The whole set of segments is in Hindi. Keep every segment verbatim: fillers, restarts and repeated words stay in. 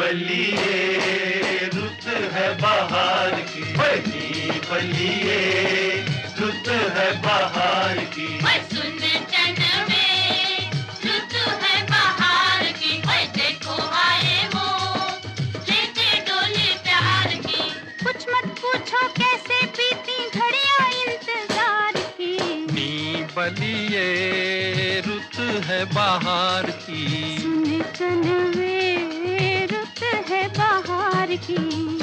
बलिए रुत है बहार की, नी बलिए रुत है बहार की। सुन चन में रुत है बहार की, देखो आए वो लेके डोली प्यार की। कुछ मत पूछो कैसे बीती घड़ियां इंतजार की, नी बलिए रुत है बहार की। सुन चन में रुत है बहार की।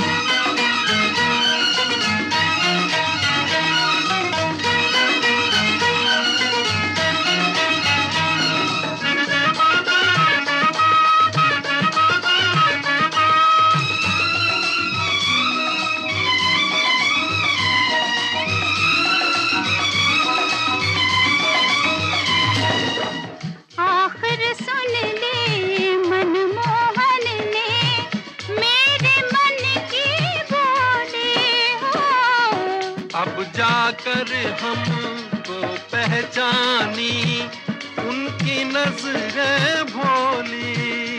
अब जाकर हमको पहचानी उनकी नजरें भोली।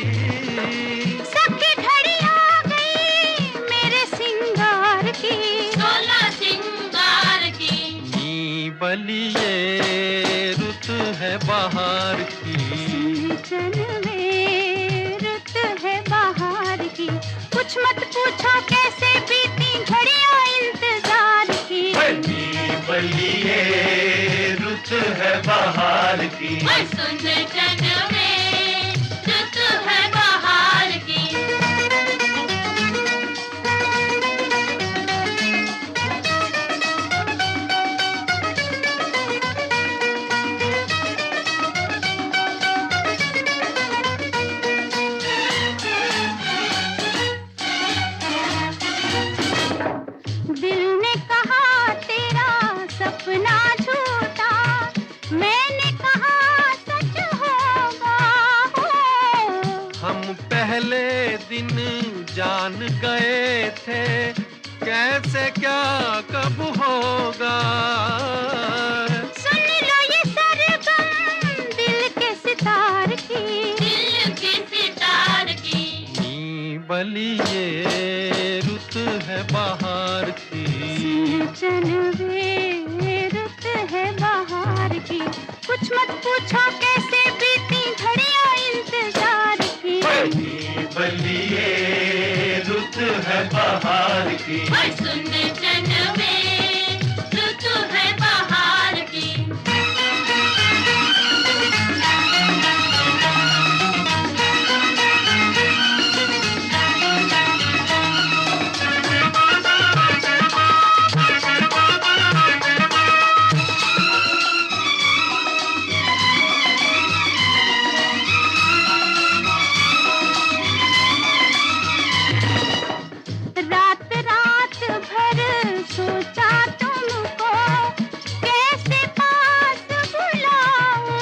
सबकी घड़ी आ गई मेरे सिंगार की, सोलह सिंगार की। नी बलिए रुत है बहार की, चन में रुत है बहार की। कुछ मत पूछो कैसे बीती घड़ियां इंतजार की, नी बलिए रुत है बहार की। सुन चन में रुत है बहार की। दिल ने कहा तेरा सपना झूठा, मैंने कहा सच होगा। हम पहले दिन जान गए थे कैसे क्या कब होगा। सुन लो ये सरगम दिल के सितार की, दिल के सितार की। नी बलिए रुत है बहार की, चन में रुत है बहार की। कुछ मत पूछो कैसे बीती घड़ियां इंतजार की, नी बलिए रुत है बहार की। सुन चन में रुत है बहार की। रात रात भर सोचा तुमको कैसे पास बुलाऊं,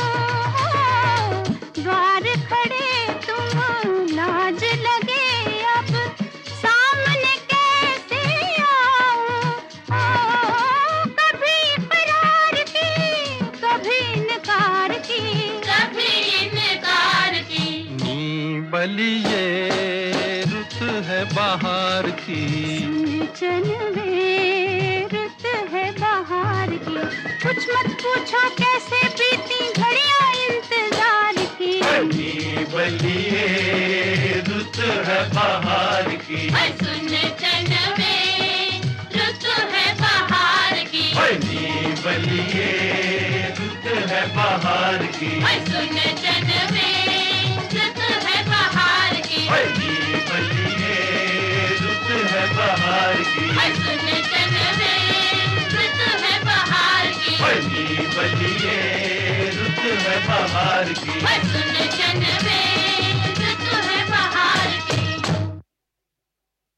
द्वार खड़े तुम लाज लगे अब सामने कैसे आऊं। कभी इकरार की कभी इनकार की, कभी इनकार की। नी बलिए रुत है बहार की, चन में रुत है बहार की। कुछ मत पूछो कैसे बीती घड़ियां इंतजार की, नी बलिए रुत है बहार की। सुन चन में रुत है बहार की, नी बलिए रुत है बहार की। सुन चन में रुत है बहार की, नी बलिए रुत है बहार की। सुन चन में रुत है बहार की, नी बलिए रुत है बहार की।